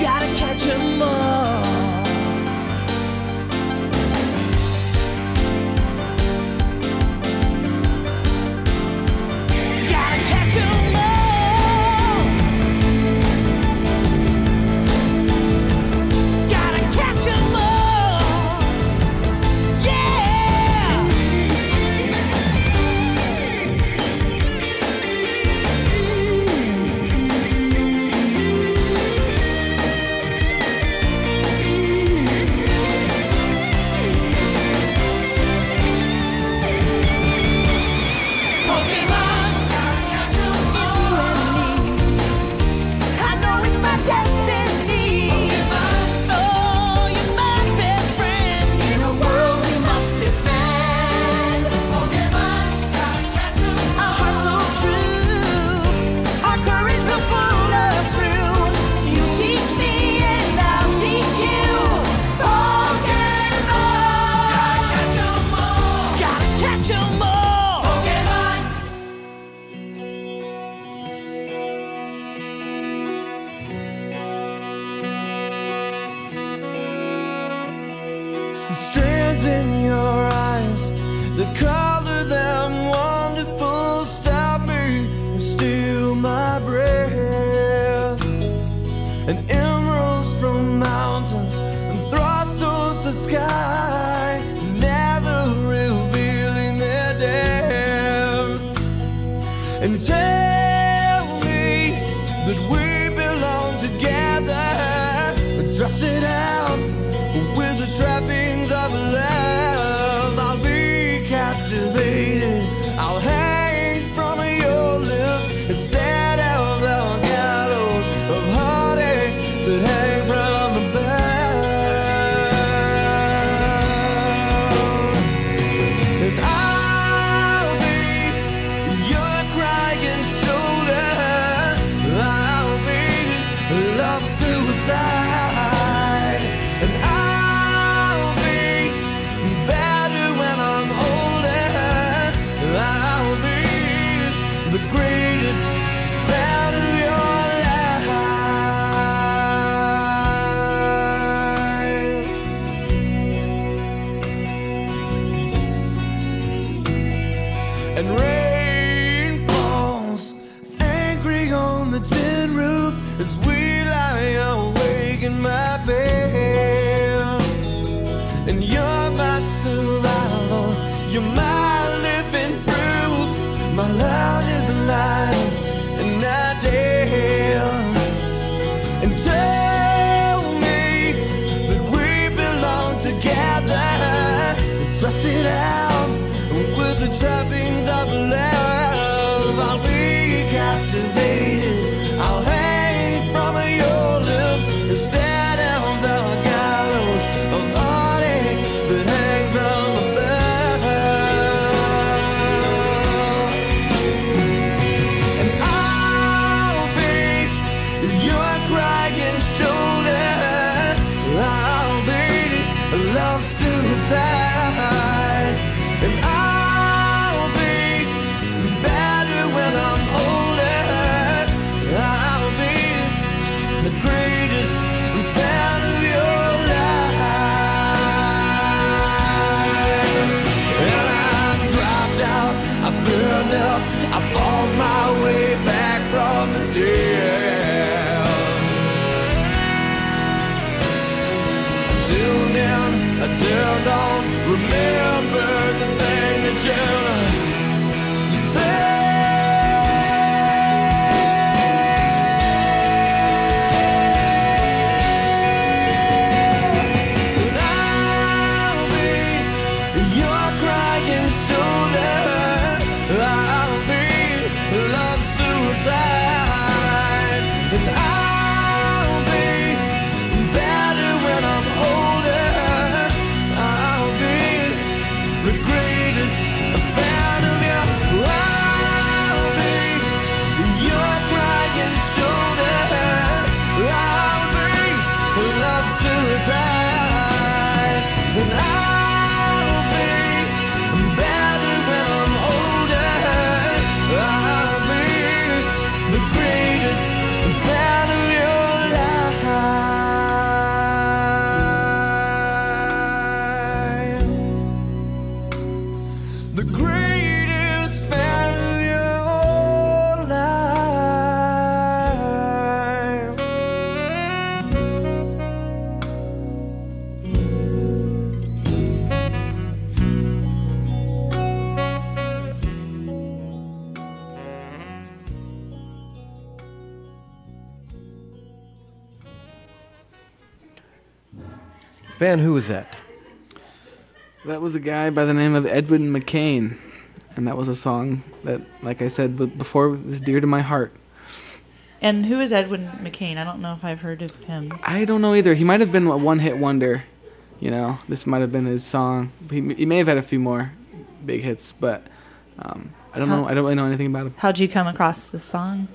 Gotta catch 'em all. Gotta catch 'em all. Gotta catch 'em all. Yeah. Pokemon, it's you and me. I know it's my destiny. Oh, you're my best friend in a world we must defend. Pokemon, our hearts so true, our courage will pull us through. You teach me and I'll teach you. Pokemon, gotta catch 'em all. Gotta catch 'em all. Pokemon. The strands in your eyes, the color them wonderful, stop me and steal my breath. And emeralds from mountains and thrusts towards the sky, never revealing their depth. And tell me that we belong together, dress it out with the trappings of love. I'll be captivated, I'll hang from your lips instead of the gallows of heartache that hang from above. And I'll be your crying shoulder, I'll be love suicide. And I'll be better when I'm older, I'll be the greatest part of your life. And rain falls angry on the tin roof as we lie awake in my bed. And you're my survival, you're my living proof. My love is alive and not dead. And tell me that we belong together, dress it out with the trappings of love. I'll be captivated, I'll hang from your lips instead of the gallows of heartache that hang from above. And I'll be your crying shoulder, I'll be love suicide. And I'll be better when I'm older, I'll be the greatest fan of your life. And I dropped out, I burned up, I fought my way back from the dead. Until then, I turned on, remember the thing that you said. And I'll be your crying shoulder, I'll be love suicide. And I'll be better when I'm older, I'll be the greatest fan Van, who was that? That was a guy by the name of Edwin McCain, and that was a song that, like I said b- before, was dear to my heart. And who is Edwin McCain? I don't know if I've heard of him. I don't know either. He might have been a one-hit wonder. You know, this might have been his song. He, he may have had a few more big hits, but um, I don't How- know. I don't really know anything about him. How'd you come across this song?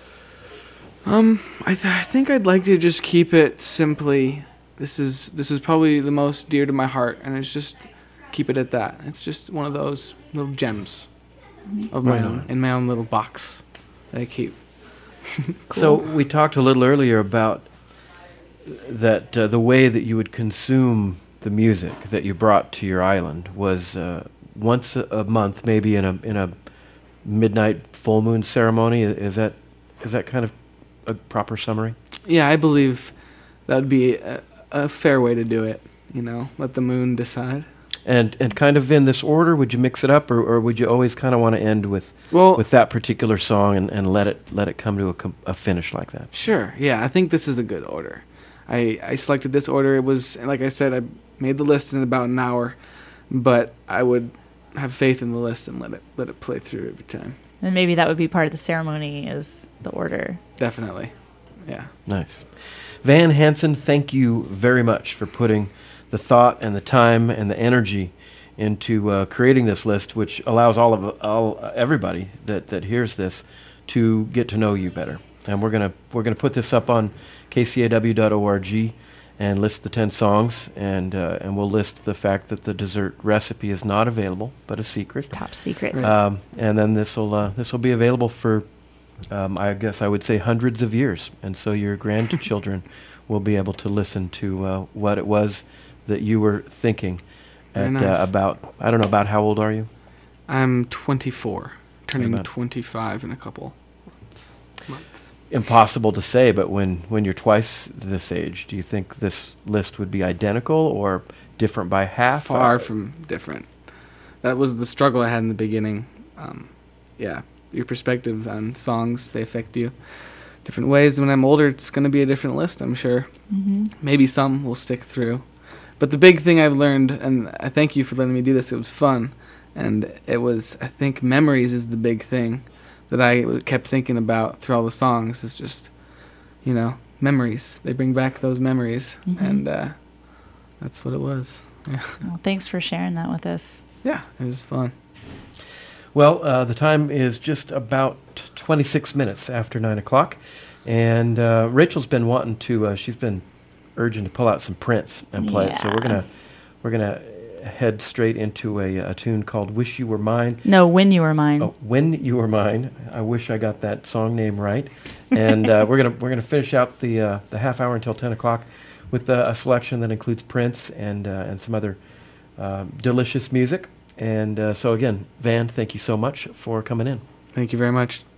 Um, I, th- I think I'd like to just keep it simply. This is this is probably the most dear to my heart, and it's just keep it at that. It's just one of those little gems of my Right own on. in my own little box that I keep. So we talked a little earlier about that uh, the way that you would consume the music that you brought to your island was uh, once a, a month, maybe in a in a midnight full moon ceremony. Is that is that kind of a proper summary? Yeah, I believe that would be a, a fair way to do it. You know, let the moon decide. And and kind of in this order, would you mix it up, or, or would you always kind of want to end with Well- with that particular song and, and let it let it come to a, com- a finish like that? Sure. Yeah, I think this is a good order. I, I selected this order. It was, like I said, I made the list in about an hour, but I would have faith in the list and let it let it play through every time. And maybe that would be part of the ceremony, is the order. Definitely. Yeah. Nice. Van Hansen, thank you very much for putting the thought and the time and the energy into uh, creating this list, which allows all of all uh, everybody that, that hears this to get to know you better. And we're gonna we're gonna put this up on K C A W dot org and list the ten songs, and uh, and we'll list the fact that the dessert recipe is not available, but a secret. It's top secret. Right. Um, and then this will uh, this will be available for, um, I guess I would say, hundreds of years, and so your grandchildren will be able to listen to uh, what it was that you were thinking Very at nice. uh, about I don't know about how old are you? I'm twenty-four, turning About- twenty-five in a couple months. Impossible to say, but when when you're twice this age, do you think this list would be identical or different by half? Far Uh, from different. That was the struggle I had in the beginning. Um, yeah, your perspective on songs, they affect you different ways. When I'm older, it's going to be a different list, I'm sure. Mm-hmm. Maybe some will stick through. But the big thing I've learned, and I thank you for letting me do this, it was fun. And it was, I think, memories is the big thing that I w- kept thinking about through all the songs. It's just, you know, memories. They bring back those memories. Mhm. And uh, that's what it was. Yeah. Well, thanks for sharing that with us. Yeah, it was fun. Well, uh, the time is just about twenty-six minutes after nine o'clock, and uh, Rachel's been wanting to. Uh, she's been urging to pull out some Prince and play it. So we're Yeah. gonna we're gonna head straight into a, a tune called "Wish You Were Mine." No, When You Were Mine. Oh, "When You Were Mine." I wish I got that song name right. And uh, we're gonna we're gonna finish out the uh, the half hour until ten o'clock with uh, a selection that includes Prince and uh, and some other uh, delicious music. And uh, so again, Van, thank you so much for coming in. Thank you very much.